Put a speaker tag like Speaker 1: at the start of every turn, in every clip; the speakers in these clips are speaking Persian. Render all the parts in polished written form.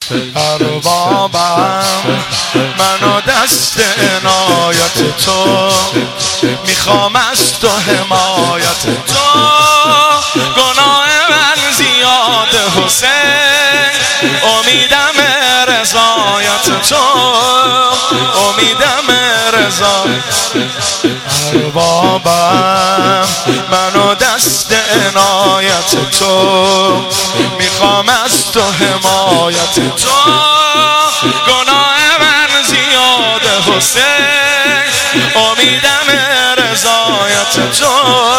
Speaker 1: اربابم منو دست عنایت تو میخوام از تو حمایت تو گناه من زیاد حسین امیدم رضایت تو امیدم رضایت اربابم منو دست عنایت تو میخوام از تو حمایت تو گناه من زیاد حسین امیدم رضایت تو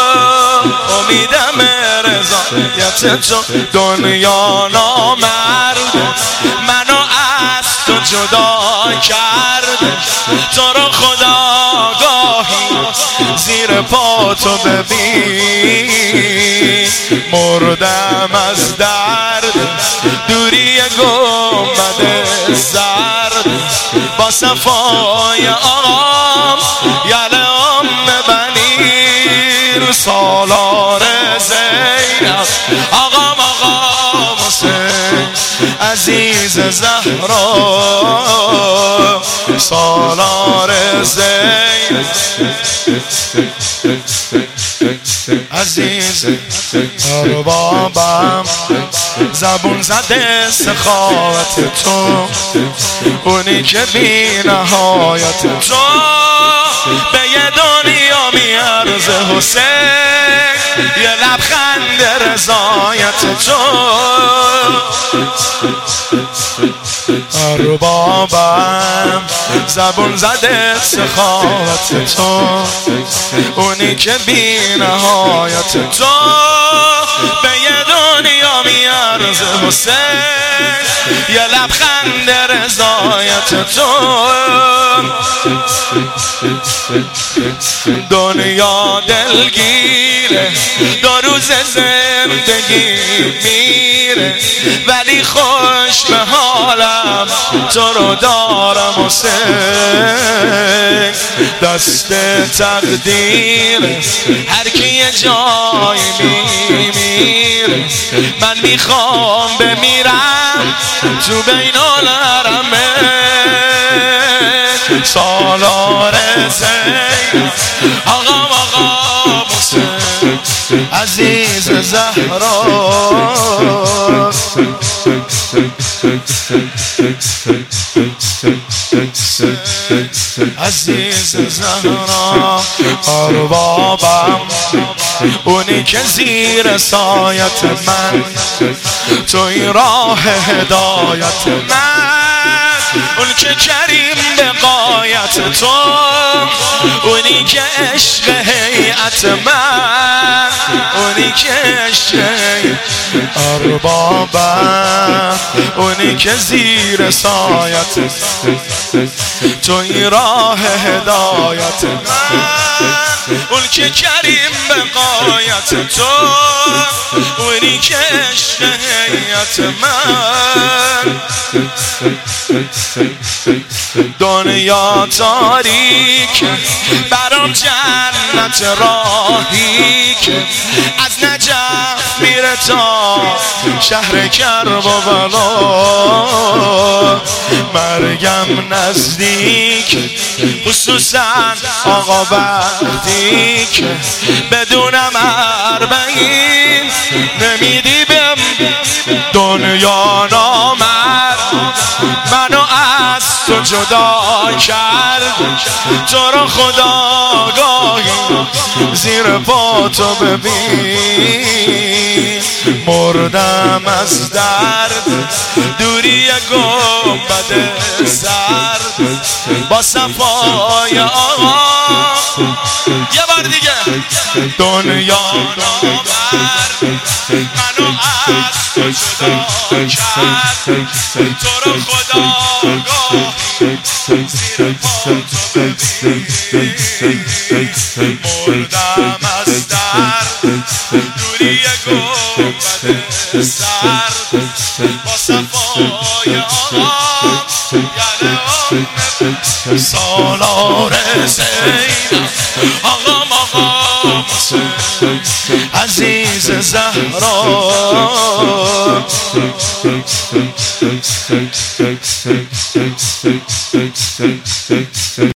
Speaker 1: امیدم رضایت تو دنیا نامرد منو از تو جدا کرد تو رو خدا گاهی زیر پا تو ببین مردم از درد دوری گنبد زرد با صفای آقام یل ام بنیر سالار زینب آقام حسین عزیز زهرا سالار زینب عزیز اربابم زبون زده سخاوت تو اونی که بی نهایت تو به یه دنیا میارزه حسین یه لبخند رضایت تو اربابم زبون زده سخاوت تو اونی که بی نهایت تو به یه دنیا میارزه حسین یه لبخند رضایت تو دنیا دلگیره دو روز زندگی میره ولی خوش به حالم تو رو دارم حسین دست تقدیر هر کی یه جایی میمیره من میخوام بمیرم تو بین الحرمین سالار زینب آقا حسین عزیز زهرا عزیز زهرا اربابم اونی که زیر سایت من توی راه هدایت من اون که کریم به غایت تو اونی که عشق هیئت من اونی که عشق اربابم اونی که زیر سایت توی راه هدایت من اون که کریم به غایت تو اونی که عشق هیئت من دنیا تاریک برام جنت راهی که از نجف میره تا شهر کربلا مرگم نزدیک خصوصا آقا وقتی که بدونم اربعین نمیدی بهم دنیا نامرد منو از تو جدا کرد تو رو خدا گاهی زیر پا تو ببین مردم از درد دوری گنبد زرد با صفای آقا یه بار دیگه دنیا نامرد منو از تو جدا کرد تو رو خدا گاهی زیر پا تو ببین مردم از درد دوری گنبد سرد با صفای دعای آقا یعنی سالار زینب آقا حسین عزیز زهرا